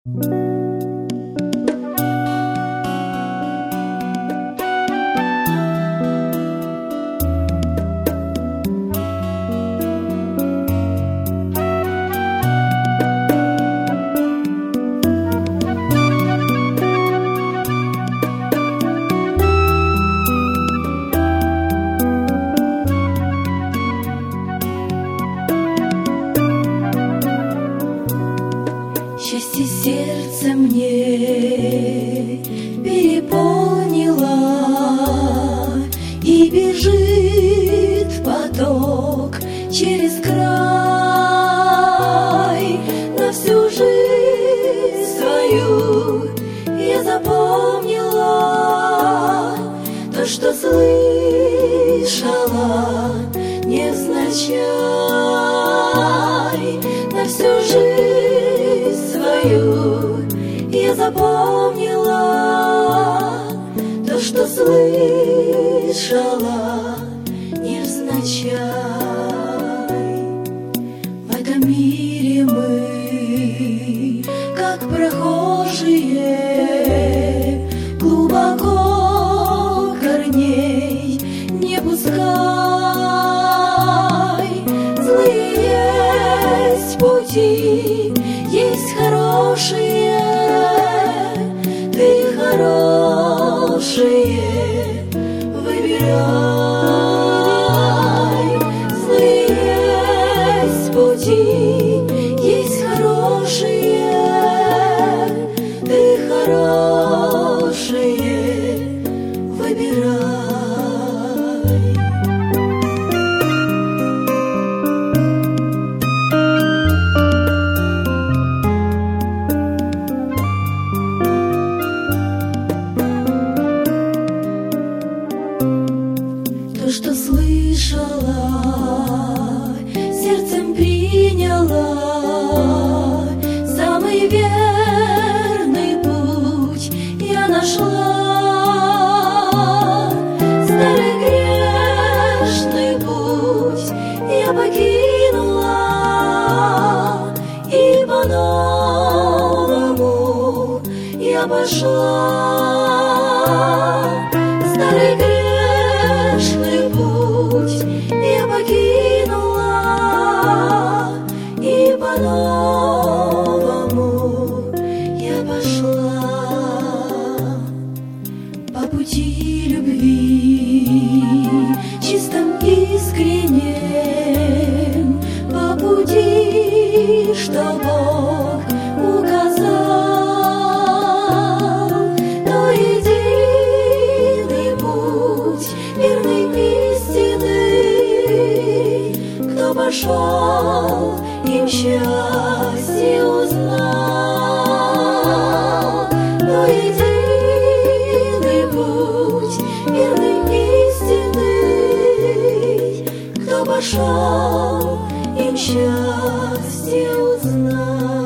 Счастье сердце мне переполнило, и бежит поток через край. На всю жизнь свою я запомнила то, что слышала невзначай. На всю жизнь свою я запомнила то, что слышала невзначай. В этом мире мы, как прохожие, глубоко корней не пускай. Злые есть пути, есть хорошие, ты хорошие выбирай. Злые есть пути, есть хорошие, ты хорошие выбирай. То, что слышала, сердцем приняла, самый верный путь я нашла. Старый грешный путь я покинула, и по-новому я пошла. Старый грешный путь я покинула, и по-новому я пошла. По пути любви, чистом искреннем, по пути, что Бог указал, то единый путь верный истины. Кто пошел, им счастье узнал, то единый путь верный истины. Кто пошел, им счастье узнал.